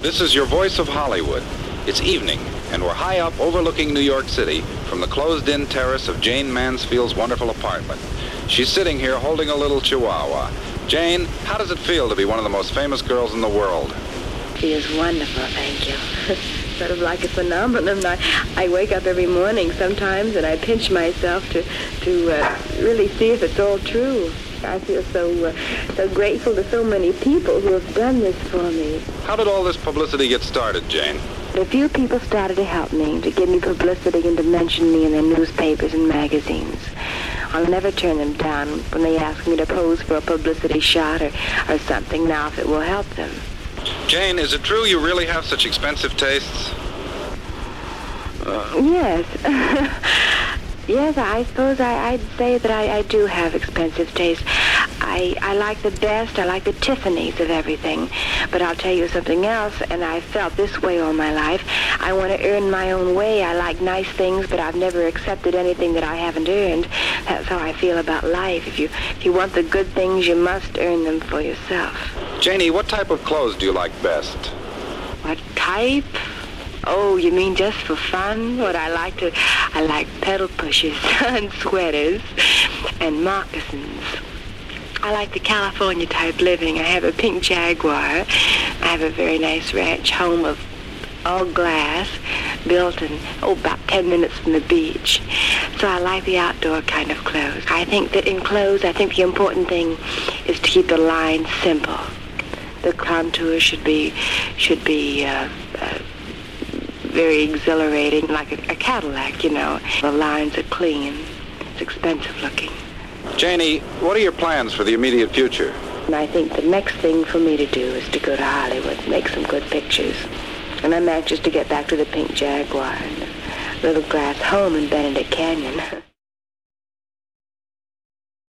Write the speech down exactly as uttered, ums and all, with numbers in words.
This is your voice of Hollywood. It's evening, and we're high up overlooking New York City from the closed-in terrace of Jane Mansfield's wonderful apartment. She's sitting here holding a little chihuahua. Jane, how does it feel to be one of the most famous girls in the world? Feels wonderful, thank you. Sort of like a phenomenon. I, I wake up every morning sometimes and I pinch myself to, to uh, really see if it's all true. I feel so uh, so grateful to so many people who have done this for me. How did all this publicity get started, Jane? A few people started to help me, to give me publicity and to mention me in their newspapers and magazines. I'll never turn them down when they ask me to pose for a publicity shot or, or something now if it will help them. Jane, is it true you really have such expensive tastes? Uh, yes. Yes, I suppose I, I'd say that I, I do have expensive taste. I, I like the best, I like the Tiffany's of everything. But I'll tell you something else, and I've felt this way all my life. I want to earn my own way. I like nice things, but I've never accepted anything that I haven't earned. That's how I feel about life. If you, if you want the good things, you must earn them for yourself. Janie, what type of clothes do you like best? What type? Oh, you mean just for fun? What I like to, I like pedal pushers and sweaters and moccasins. I like the California type living. I have a pink Jaguar. I have a very nice ranch home of all glass, built in, oh, about ten minutes from the beach. So I like the outdoor kind of clothes. I think that in clothes, I think the important thing is to keep the lines simple. The contour should be, should be, uh, uh, very exhilarating, like a, a Cadillac, you know. The lines are clean. It's expensive looking. Janie, what are your plans for the immediate future? And I think the next thing for me to do is to go to Hollywood, make some good pictures. And I'm anxious to get back to the pink Jaguar and the little glass home in Benedict Canyon.